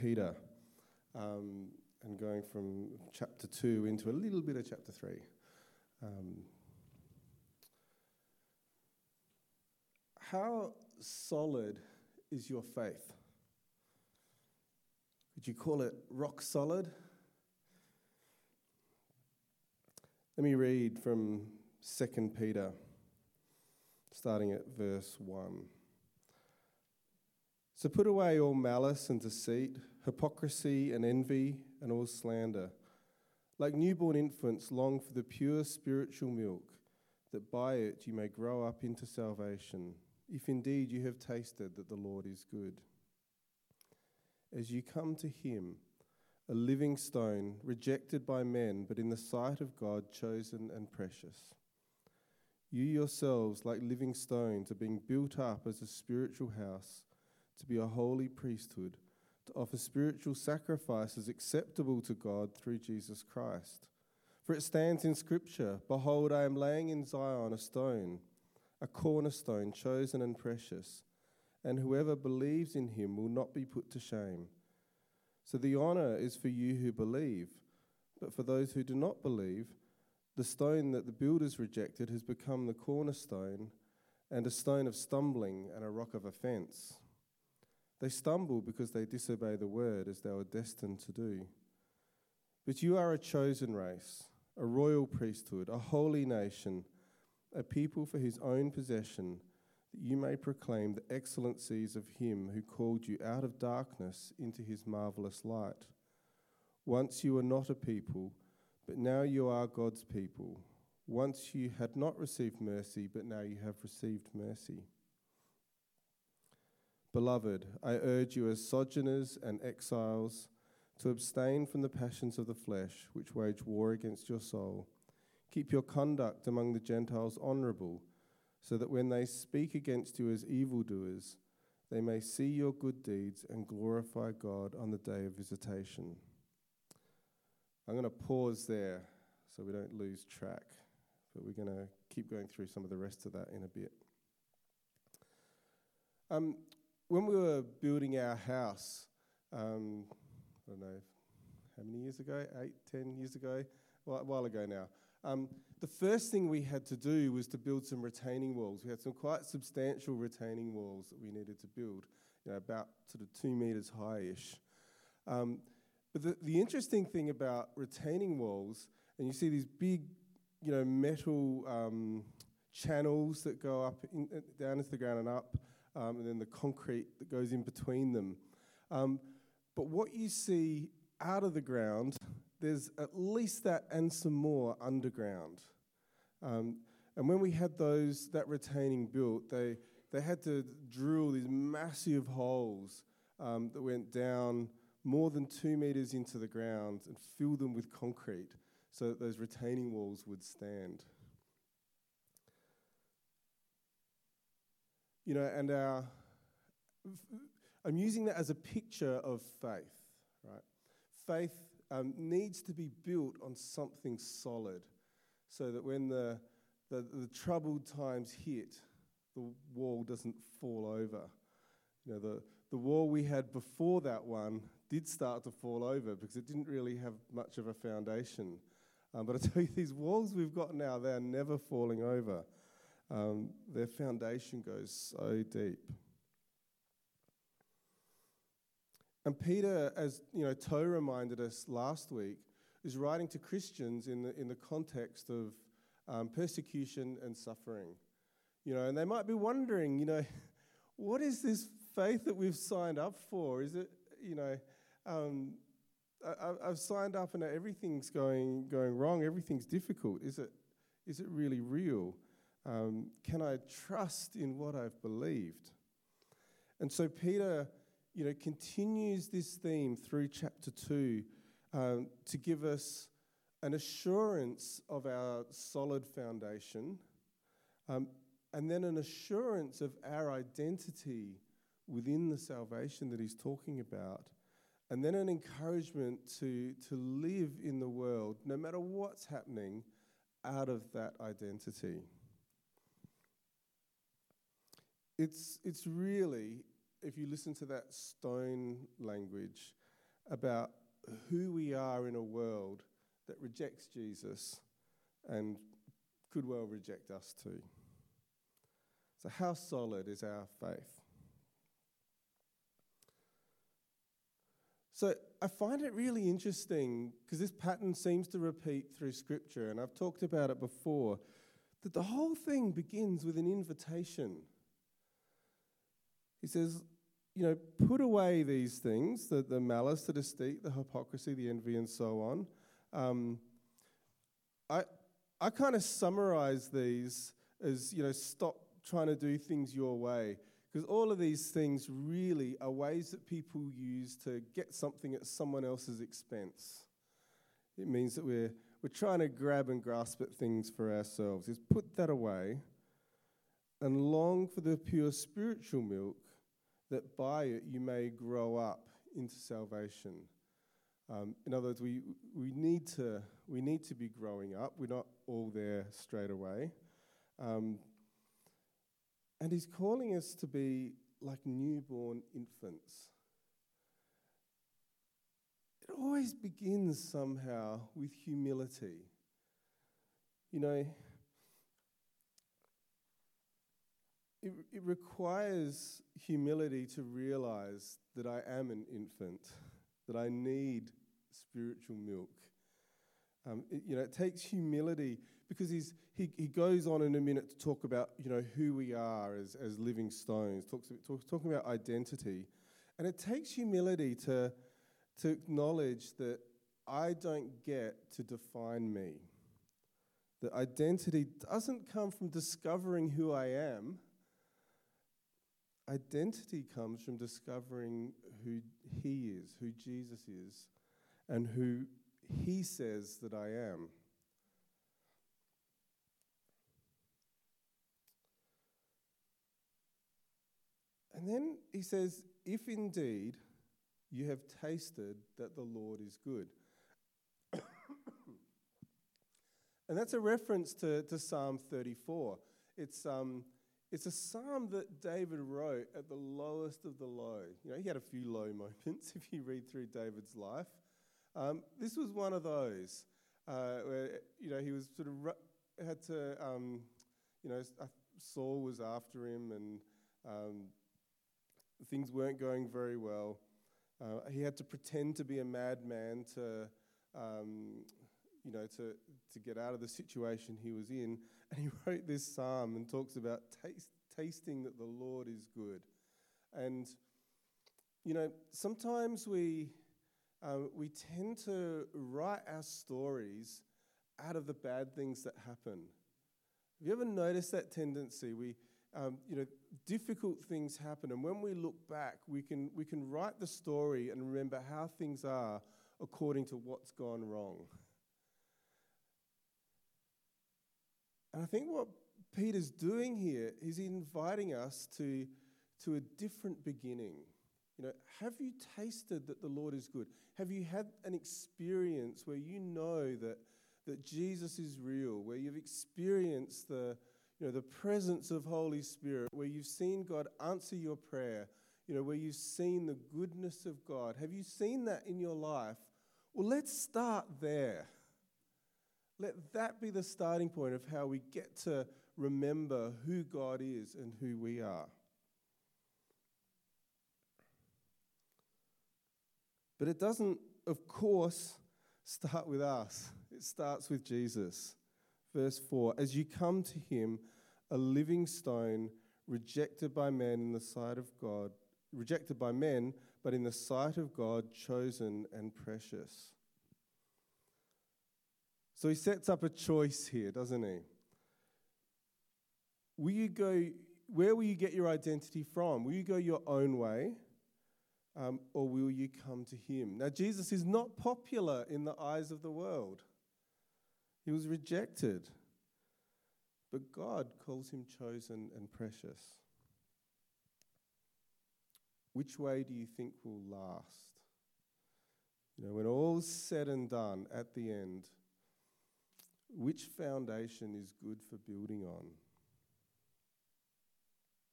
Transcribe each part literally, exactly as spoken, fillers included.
Peter, um, and going from chapter two into a little bit of chapter three. Um, how solid is your faith? Would you call it rock solid? Let me read from Second Peter, starting at verse one. So put away all malice and deceit, hypocrisy and envy and all slander. Like newborn infants, long for the pure spiritual milk, that by it you may grow up into salvation, if indeed you have tasted that the Lord is good. As you come to him, a living stone, rejected by men, but in the sight of God chosen and precious. You yourselves, like living stones, are being built up as a spiritual house, to be a holy priesthood, to offer spiritual sacrifices acceptable to God through Jesus Christ. For it stands in Scripture, behold, I am laying in Zion a stone, a cornerstone chosen and precious, and whoever believes in him will not be put to shame. So the honor is for you who believe, but for those who do not believe, the stone that the builders rejected has become the cornerstone, and a stone of stumbling and a rock of offense. They stumble because they disobey the word as they were destined to do. But you are a chosen race, a royal priesthood, a holy nation, a people for his own possession, that you may proclaim the excellencies of him who called you out of darkness into his marvelous light. Once you were not a people, but now you are God's people. Once you had not received mercy, but now you have received mercy. Beloved, I urge you as sojourners and exiles to abstain from the passions of the flesh, which wage war against your soul. Keep your conduct among the Gentiles honorable, so that when they speak against you as evildoers, they may see your good deeds and glorify God on the day of visitation. I'm going to pause there so we don't lose track, but we're going to keep going through some of the rest of that in a bit. Um. When we were building our house, um, I don't know how many years ago, eight, ten years ago, well, a while ago now, um, the first thing we had to do was to build some retaining walls. We had some quite substantial retaining walls that we needed to build, you know, about sort of two metres high-ish. Um, but the, the interesting thing about retaining walls, and you see these big, you know, metal um, channels that go up in, uh, down into the ground and up, Um, and then the concrete that goes in between them. Um, but what you see out of the ground, there's at least that and some more underground. Um, and when we had those that retaining built, they they had to drill these massive holes um, that went down more than two metres into the ground and fill them with concrete so that those retaining walls would stand. You know, and our, I'm using that as a picture of faith, right? Faith um, needs to be built on something solid so that when the, the, the troubled times hit, the wall doesn't fall over. You know, the, the wall we had before that one did start to fall over because it didn't really have much of a foundation. Um, but I tell you, these walls we've got now, they're never falling over. Um, their foundation goes so deep. And Peter, as you know, Toe reminded us last week, is writing to Christians in the in the context of um, persecution and suffering. You know, and they might be wondering, you know, what is this faith that we've signed up for? Is it, you know, um, I, I've signed up and everything's going going wrong. Everything's difficult. Is it is it really real? Um, can I trust in what I've believed? And so Peter, you know, continues this theme through chapter two um, to give us an assurance of our solid foundation, um, and then an assurance of our identity within the salvation that he's talking about, and then an encouragement to, to live in the world, no matter what's happening, out of that identity. It's it's really, if you listen to that stone language, about who we are in a world that rejects Jesus and could well reject us too. So how solid is our faith? So I find it really interesting because this pattern seems to repeat through Scripture, and I've talked about it before, that the whole thing begins with an invitation. He says, you know, put away these things, the, the malice, the deceit, the hypocrisy, the envy, and so on. Um, I I kind of summarize these as, you know, stop trying to do things your way. Because all of these things really are ways that people use to get something at someone else's expense. It means that we're we're trying to grab and grasp at things for ourselves. Is put that away and long for the pure spiritual milk, that by it you may grow up into salvation. Um, in other words, we we need to we need to be growing up. We're not all there straight away. Um, and he's calling us to be like newborn infants. It always begins somehow with humility. You know, it, it requires humility to realize that I am an infant, that I need spiritual milk. Um, it, you know, it takes humility because he's, he he goes on in a minute to talk about, you know, who we are as, as living stones, talks, talks talking about identity. And it takes humility to, to acknowledge that I don't get to define me. That identity doesn't come from discovering who I am. Identity comes from discovering who he is, who Jesus is, and who he says that I am. And then he says, if indeed you have tasted that the Lord is good. And that's a reference to, to Psalm thirty-four. It's um, it's a psalm that David wrote at the lowest of the low. You know, he had a few low moments if you read through David's life. Um, this was one of those uh, where, you know, he was sort of ru- had to, um, you know, Saul was after him and um, things weren't going very well. Uh, he had to pretend to be a madman to, um, you know, to, to get out of the situation he was in. And he wrote this psalm and talks about taste, tasting that the Lord is good. And, you know, sometimes we... Um, we tend to write our stories out of the bad things that happen. Have you ever noticed that tendency? We, um, you know, difficult things happen, and when we look back, we can we can write the story and remember how things are according to what's gone wrong. And I think what Peter's doing here is inviting us to to a different beginning. You know, have you tasted that the Lord is good? Have you had an experience where you know that that Jesus is real, where you've experienced the, you know, the presence of Holy Spirit, where you've seen God answer your prayer, you know, where you've seen the goodness of God? Have you seen that in your life? Well, let's start there. Let that be the starting point of how we get to remember who God is and who we are. But it doesn't, of course, start with us. It starts with Jesus. Verse four, as you come to him, a living stone, rejected by men in the sight of God, rejected by men, but in the sight of God, chosen and precious. So he sets up a choice here, doesn't he? Will you go, where will you get your identity from? Will you go your own way? Um, or will you come to him? Now, Jesus is not popular in the eyes of the world. He was rejected. But God calls him chosen and precious. Which way do you think will last? You know, when all's said and done at the end, which foundation is good for building on?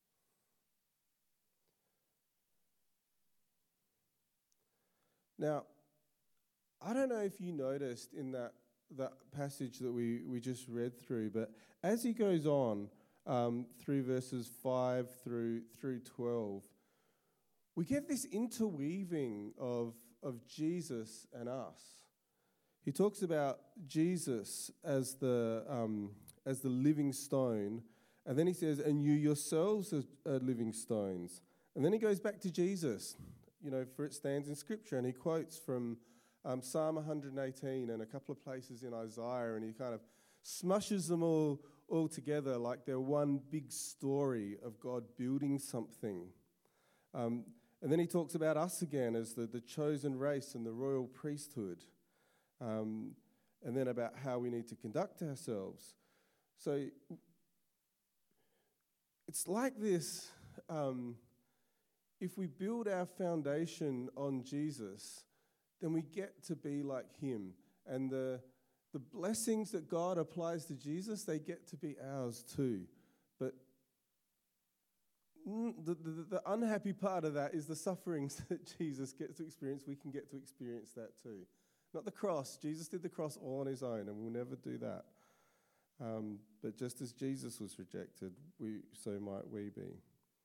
Now, I don't know if you noticed in that that passage that we, we just read through, but as he goes on um, through verses five through through twelve, we get this interweaving of of Jesus and us. He talks about Jesus as the um, as the living stone, and then he says, "And you yourselves are, are living stones." And then he goes back to Jesus, you know, for it stands in Scripture, and he quotes from Um, Psalm one eighteen and a couple of places in Isaiah, and he kind of smushes them all, all together like they're one big story of God building something. Um, and then he talks about us again as the, the chosen race and the royal priesthood, um, and then about how we need to conduct ourselves. So it's like this, um, if we build our foundation on Jesus, then we get to be like him. And the the blessings that God applies to Jesus, they get to be ours too. But the, the, the unhappy part of that is the sufferings that Jesus gets to experience, we can get to experience that too. Not the cross. Jesus did the cross all on his own, and we'll never do that. Um, but just as Jesus was rejected, we so might we be.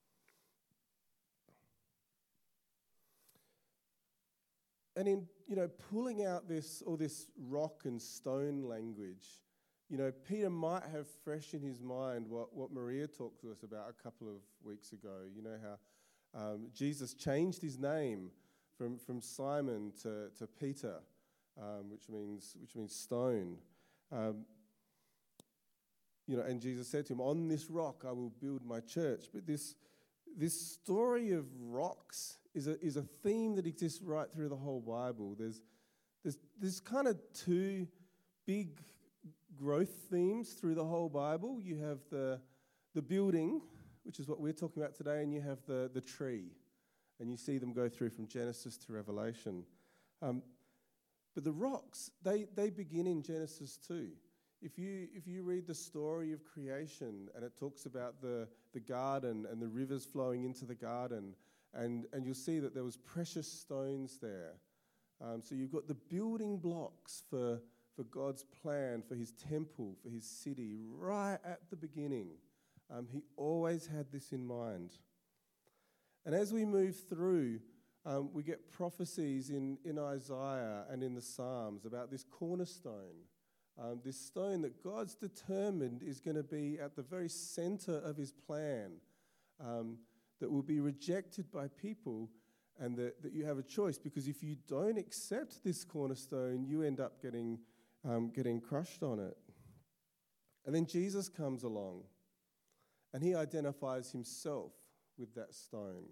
And in, you know, pulling out this all this rock and stone language, you know, Peter might have fresh in his mind what, what Maria talked to us about a couple of weeks ago. You know how um, Jesus changed his name from, from Simon to, to Peter, um, which means which means stone. Um, you know, and Jesus said to him, "On this rock I will build my church." But this this story of rocks is a is a theme that exists right through the whole Bible. There's there's there's kind of two big growth themes through the whole Bible. You have the the building, which is what we're talking about today, and you have the the tree, and you see them go through from Genesis to Revelation. Um, but the rocks, they they begin in Genesis two. If you if you read the story of creation, and it talks about the the garden and the rivers flowing into the garden. And and you'll see that there was precious stones there. Um, so you've got the building blocks for, for God's plan, for his temple, for his city, right at the beginning. Um, he always had this in mind. And as we move through, um, we get prophecies in, in Isaiah and in the Psalms about this cornerstone, um, this stone that God's determined is going to be at the very center of his plan, um, that will be rejected by people, and that, that you have a choice, because if you don't accept this cornerstone, you end up getting um, getting crushed on it. And then Jesus comes along, and he identifies himself with that stone.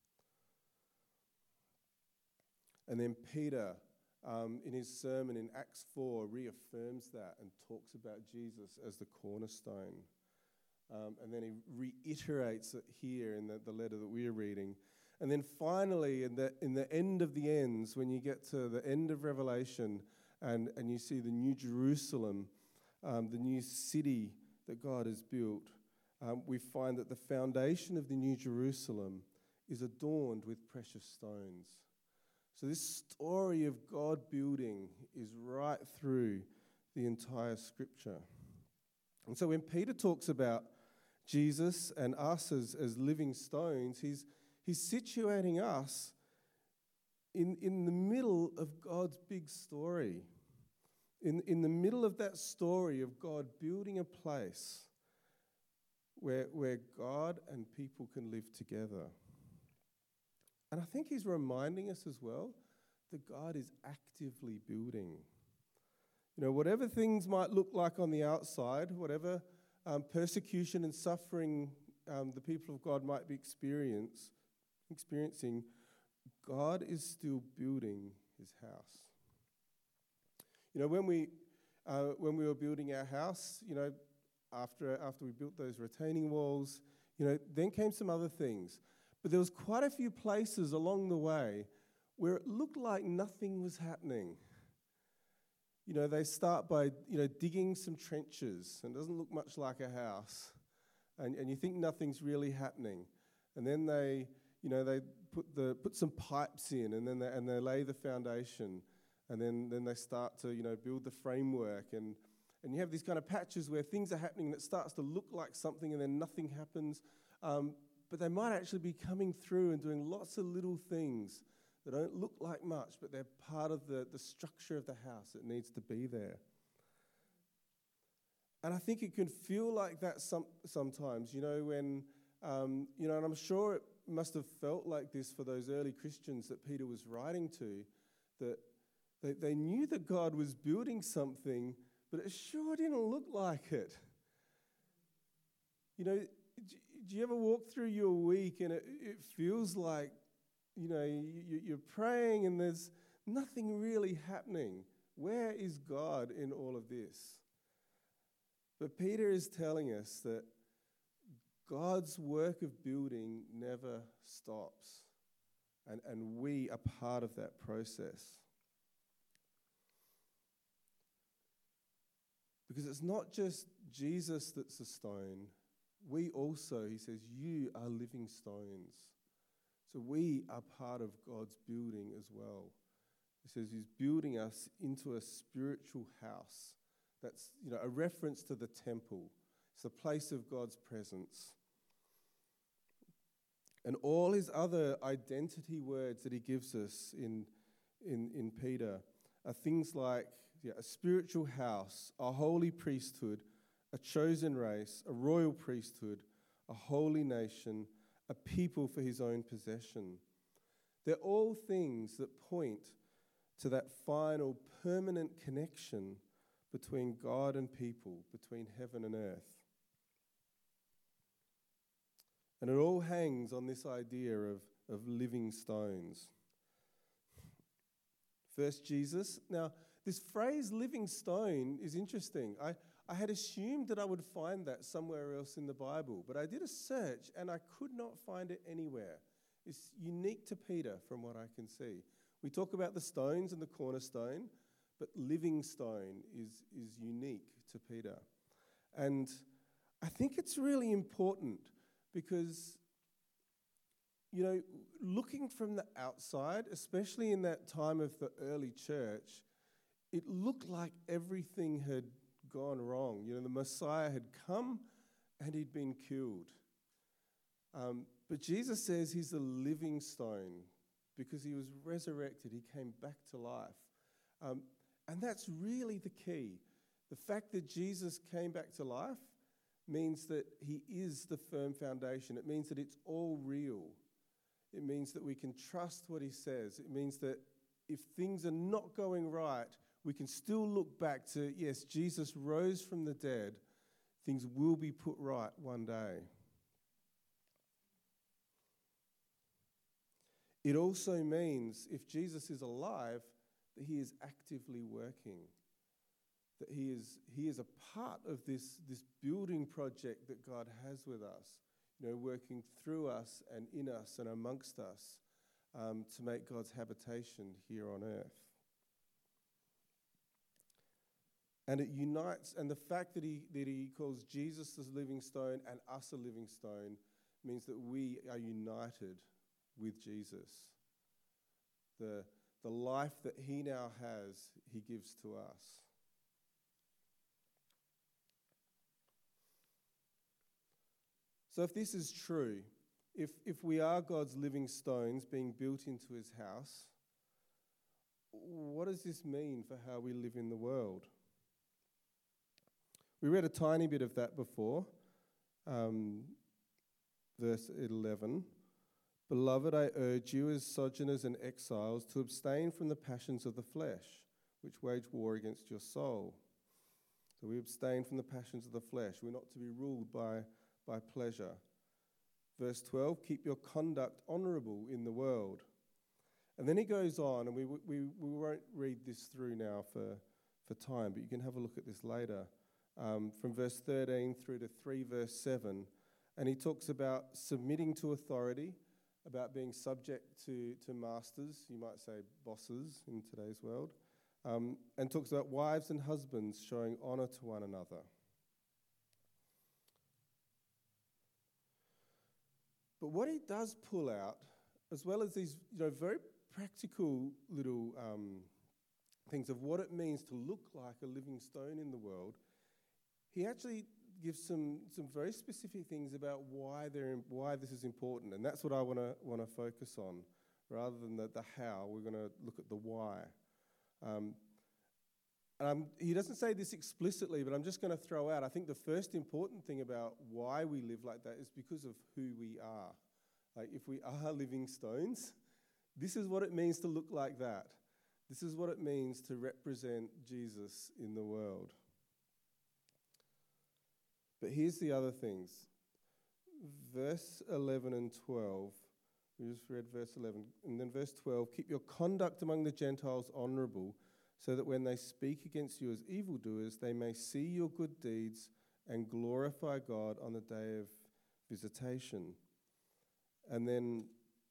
And then Peter, um, in his sermon in Acts four, reaffirms that and talks about Jesus as the cornerstone. Um, and then he reiterates it here in the, the letter that we're reading. And then finally, in the in the end of the ends, when you get to the end of Revelation and, and you see the new Jerusalem, um, the new city that God has built, um, we find that the foundation of the new Jerusalem is adorned with precious stones. So this story of God building is right through the entire Scripture. And so when Peter talks about Jesus and us as, as living stones, he's he's situating us in, in the middle of God's big story. In, in the middle of that story of God building a place where, where God and people can live together. And I think he's reminding us as well that God is actively building. You know, whatever things might look like on the outside, whatever um, persecution and suffering um, the people of God might be experience, experiencing, God is still building his house. You know, when we uh, when we were building our house, you know, after after we built those retaining walls, you know, then came some other things. But there was quite a few places along the way where it looked like nothing was happening. You know, they start by, you know, digging some trenches, and it doesn't look much like a house. And, and you think nothing's really happening. And then they, you know, they put the put some pipes in, and then they, and they lay the foundation. And then, then they start to, you know, build the framework, and, and you have these kind of patches where things are happening and it starts to look like something and then nothing happens. Um, but they might actually be coming through and doing lots of little things that don't look like much, but they're part of the, the structure of the house that needs to be there. And I think it can feel like that some, sometimes, you know, when, um, you know, and I'm sure it must have felt like this for those early Christians that Peter was writing to, that they, they knew that God was building something, but it sure didn't look like it. You know, do you ever walk through your week and it, it feels like, you know, you, you're praying and there's nothing really happening? Where is God in all of this? But Peter is telling us that God's work of building never stops, and, and we are part of that process. Because it's not just Jesus that's a stone. We also, he says, you are living stones. So we are part of God's building as well. He says he's building us into a spiritual house. That's, you know, a reference to the temple. It's the place of God's presence. And all his other identity words that he gives us in, in, in Peter are things like yeah, a spiritual house, a holy priesthood, a chosen race, a royal priesthood, a holy nation, a people for his own possession. They're all things that point to that final permanent connection between God and people, between heaven and earth. And it all hangs on this idea of, of living stones. First, Jesus. Now, this phrase, living stone, is interesting. I, I had assumed that I would find that somewhere else in the Bible, but I did a search and I could not find it anywhere. It's unique to Peter from what I can see. We talk about the stones and the cornerstone, but living stone is, is unique to Peter. And I think it's really important because, you know, looking from the outside, especially in that time of the early church, it looked like everything had gone wrong. You know, the Messiah had come and he'd been killed. Um, but Jesus says he's the living stone because he was resurrected. He came back to life. Um, and that's really the key. The fact that Jesus came back to life means that he is the firm foundation. It means that it's all real. It means that we can trust what he says. It means that if things are not going right, we can still look back to, yes, Jesus rose from the dead. Things will be put right one day. It also means if Jesus is alive, that he is actively working, that he is he is a part of this, this building project that God has with us, you know, working through us and in us and amongst us um, to make God's habitation here on earth. And it unites, and the fact that he that he calls Jesus as living stone and us a living stone means that we are united with Jesus. The, the life that he now has, he gives to us. So if this is true, if, if we are God's living stones being built into his house, what does this mean for how we live in the world? We read a tiny bit of that before, um, verse eleven. Beloved, I urge you as sojourners and exiles to abstain from the passions of the flesh, which wage war against your soul. So we abstain from the passions of the flesh. We're not to be ruled by, by pleasure. Verse twelve, keep your conduct honourable in the world. And then he goes on, and we, we, we won't read this through now for, for time, but you can have a look at this later. Um, from verse thirteen through to three verse seven, and he talks about submitting to authority, about being subject to, to masters, you might say bosses in today's world, um, and talks about wives and husbands showing honour to one another. But what he does pull out, as well as these, you know, very practical little um, things of what it means to look like a living stone in the world, he actually gives some some very specific things about why they're why this is important, and that's what I want to want to focus on, rather than the, the how. We're going to look at the why. Um, and I'm, he doesn't say this explicitly, but I'm just going to throw out, I think the first important thing about why we live like that is because of who we are. Like, if we are living stones, this is what it means to look like that. This is what it means to represent Jesus in the world. But here's the other things. Verse eleven and twelve, we just read verse eleven, and then verse twelve, keep your conduct among the Gentiles honourable, so that when they speak against you as evildoers, they may see your good deeds and glorify God on the day of visitation. And then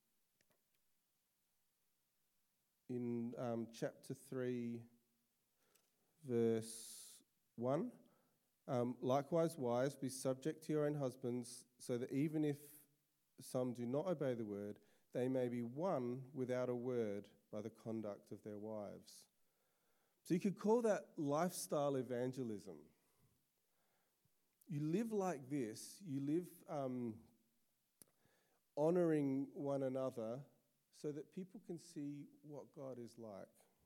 in um, chapter three, verse one, um, likewise, wives, be subject to your own husbands, so that even if some do not obey the word, they may be won without a word by the conduct of their wives. So you could call that lifestyle evangelism. You live like this, you live um, honouring one another so that people can see what God is like.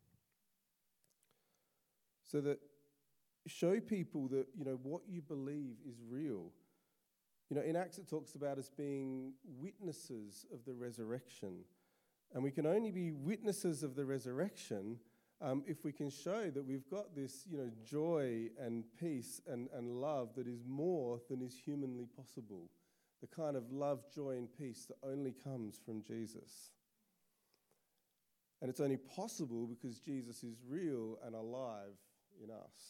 So that show people that, you know, what you believe is real. You know, in Acts it talks about us being witnesses of the resurrection. And we can only be witnesses of the resurrection um, if we can show that we've got this, you know, joy and peace and, and love that is more than is humanly possible. The kind of love, joy, and peace that only comes from Jesus. And it's only possible because Jesus is real and alive in us.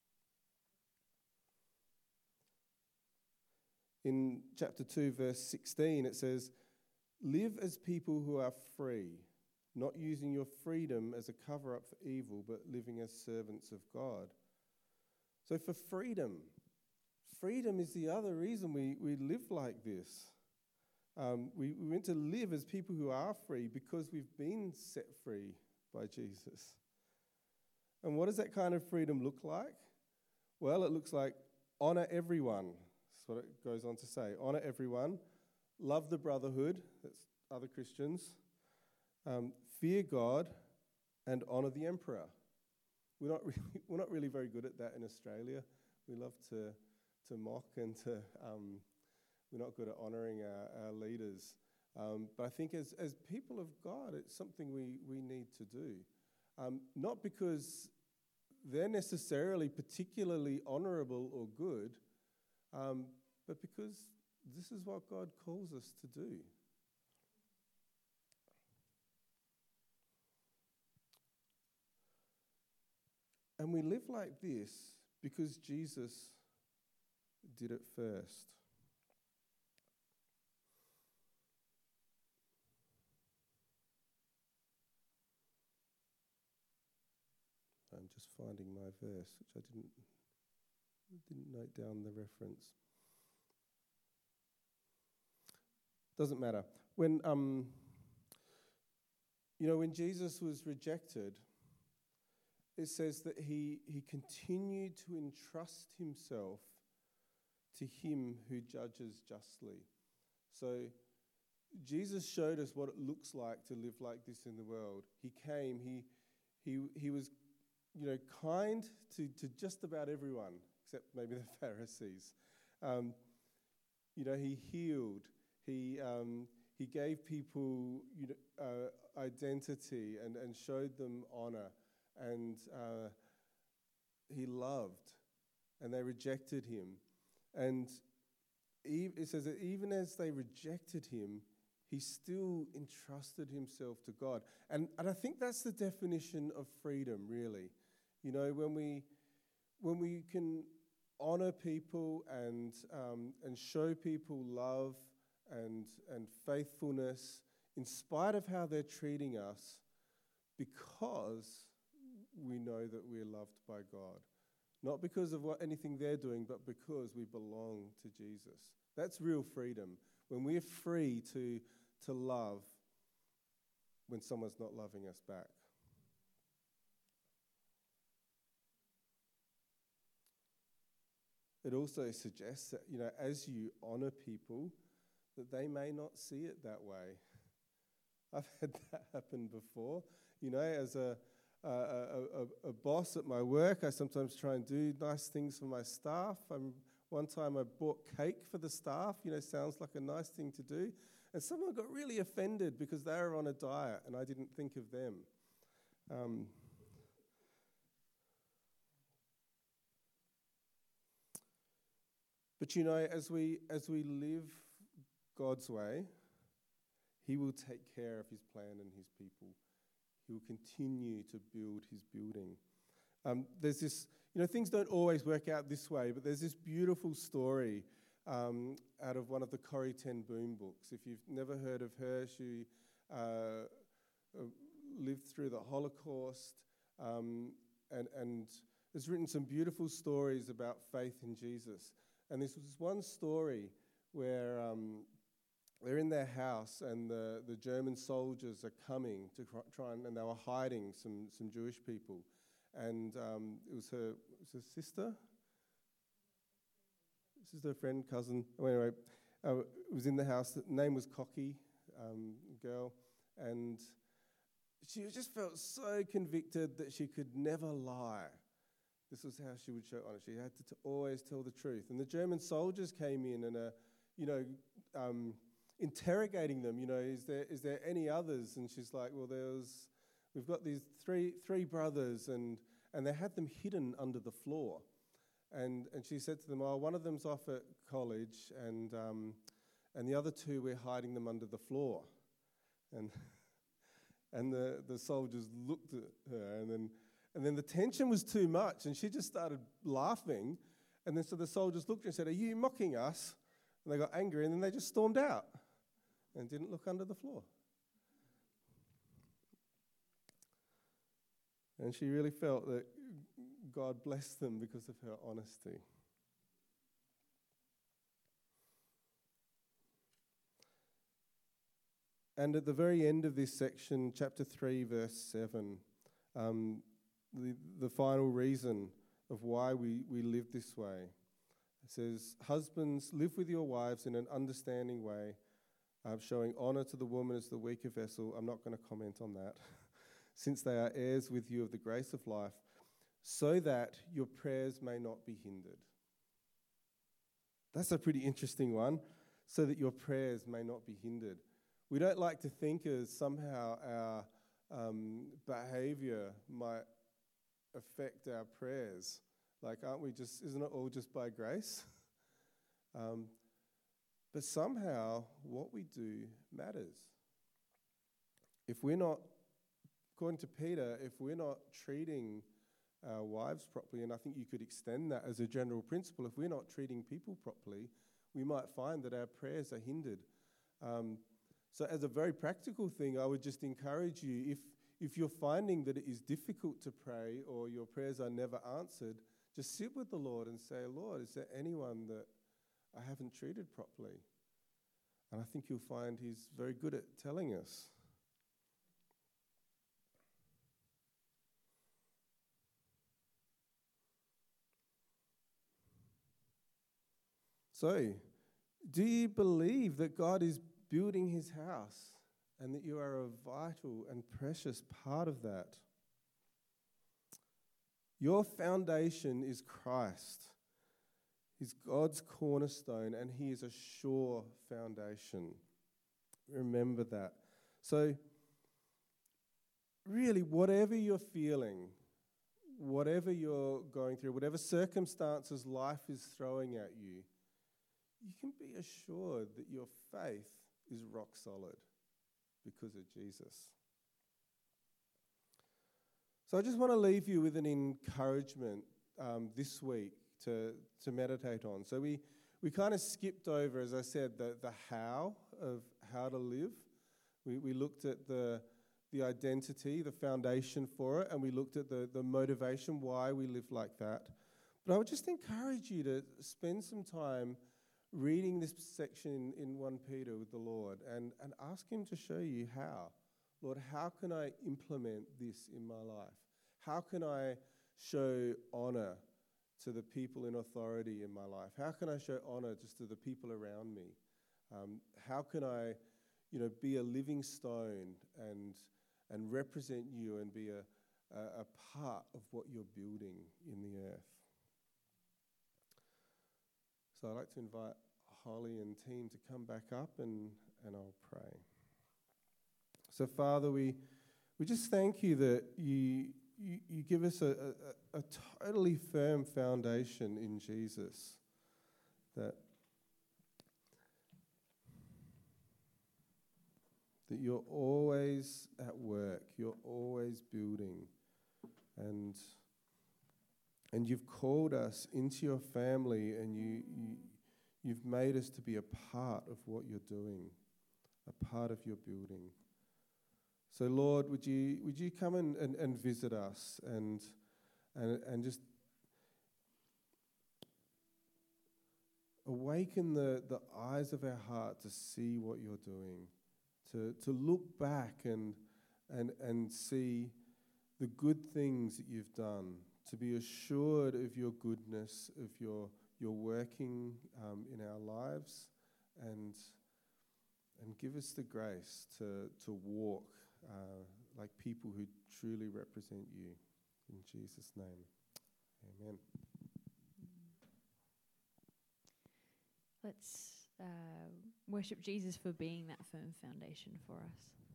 In chapter two, verse sixteen, it says, live as people who are free, not using your freedom as a cover-up for evil, but living as servants of God. So for freedom, freedom is the other reason we, we live like this. Um, we, we meant to live as people who are free because we've been set free by Jesus. And what does that kind of freedom look like? Well, it looks like honour everyone. That's what it goes on to say. Honour everyone. Love the brotherhood. That's other Christians. Um, fear God and honour the emperor. We're not really, we're not really very good at that in Australia. We love to to mock and to um, we're not good at honouring our, our leaders. Um, but I think as as people of God, it's something we we need to do. Um, not because they're necessarily particularly honourable or good, um, but because this is what God calls us to do. And we live like this because Jesus did it first. I'm just finding my verse, which I didn't didn't note down the reference. Doesn't matter. When um, you know, when Jesus was rejected, it says that he he continued to entrust himself to him who judges justly. So Jesus showed us what it looks like to live like this in the world. He came, he he he was, you know, kind to, to just about everyone, except maybe the Pharisees. Um, you know, he healed, he um, he gave people, you know, uh, identity and, and showed them honor. And uh, he loved, and they rejected him. And e- it says that even as they rejected him, he still entrusted himself to God. And, and I think that's the definition of freedom, really. You know, when we when we can honor people and um, and show people love and and faithfulness in spite of how they're treating us, because we know that we're loved by God. Not because of what anything they're doing, but because we belong to Jesus. That's real freedom. When we're free to, to love when someone's not loving us back. it also suggests that, you know, as you honour people, that they may not see it that way. I've had that happen before. You know, as a, a, a, a boss at my work, I sometimes try and do nice things for my staff. Um, one time I bought cake for the staff, you know, sounds like a nice thing to do. And someone got really offended because they were on a diet and I didn't think of them. Um, but, you know, as we as we live God's way, he will take care of his plan and his people. He will continue to build his building. Um, there's this, you know, things don't always work out this way, but there's this beautiful story um, out of one of the Corrie ten Boom books. If you've never heard of her, she uh, uh, lived through the Holocaust um, and, and has written some beautiful stories about faith in Jesus. And this was one story where um, they're in their house and the, the German soldiers are coming to try and, and they were hiding some, some Jewish people. And um, it was her, it was her sister? Sister, friend, cousin. Oh, anyway, uh, was in the house. The name was Cocky, um, girl. And she just felt so convicted that she could never lie. This was how she would show honor. She had to t- always tell the truth. And the German soldiers came in and, uh, you know, um, interrogating them. You know, is there is there any others? And she's like, well, there's, we've got these three three brothers, and and they had them hidden under the floor. And and she said to them, oh, one of them's off at college, and um, and the other two, we're hiding them under the floor. And and the, the soldiers looked at her, and then and then the tension was too much, and she just started laughing. And then so the soldiers looked at her and said, are you mocking us? And they got angry, and then they just stormed out and didn't look under the floor. And she really felt that God blessed them because of her honesty. And at the very end of this section, chapter three, verse seven, um, the, the final reason of why we, we live this way. It says, husbands, live with your wives in an understanding way, uh, showing honour to the woman as the weaker vessel. I'm not going to comment on that. Since they are heirs with you of the grace of life, so that your prayers may not be hindered. That's a pretty interesting one, so that your prayers may not be hindered. We don't like to think as somehow our um, behaviour might affect our prayers. Like, aren't we just, isn't it all just by grace? um, but somehow what we do matters. If we're not, according to Peter, if we're not treating our wives properly, and I think you could extend that as a general principle, if we're not treating people properly, we might find that our prayers are hindered. Um, so as a very practical thing, I would just encourage you, if if you're finding that it is difficult to pray or your prayers are never answered, just sit with the Lord and say, Lord, is there anyone that I haven't treated properly? And I think you'll find he's very good at telling us. So, do you believe that God is building his house and that you are a vital and precious part of that? Your foundation is Christ. He's God's cornerstone, and he is a sure foundation. Remember that. So, really, whatever you're feeling, whatever you're going through, whatever circumstances life is throwing at you, you can be assured that your faith is rock solid because of Jesus. So I just want to leave you with an encouragement um, this week to, to meditate on. So we, we kind of skipped over, as I said, the, the how of how to live. We, we looked at the, the identity, the foundation for it, and we looked at the, the motivation, why we live like that. But I would just encourage you to spend some time reading this section in First Peter with the Lord and, and ask him to show you how. Lord, how can I implement this in my life? How can I show honour to the people in authority in my life? How can I show honor just to the people around me? Um, how can I, you know, be a living stone and and represent you and be a, a, a part of what you're building in the earth? So I'd like to invite Holly and team to come back up, and, and I'll pray. So Father, we we just thank you that you you, you give us a, a, a totally firm foundation in Jesus, that that you're always at work, you're always building, and and you've called us into your family, and you, you you've made us to be a part of what you're doing, a part of your building. So Lord, would you would you come and, and, and visit us and and and just awaken the, the eyes of our heart to see what you're doing, to to look back and and and see the good things that you've done, to be assured of your goodness, of your your working um, in our lives, and and give us the grace to to walk uh, like people who truly represent you. In Jesus' name, amen. Let's uh, worship Jesus for being that firm foundation for us.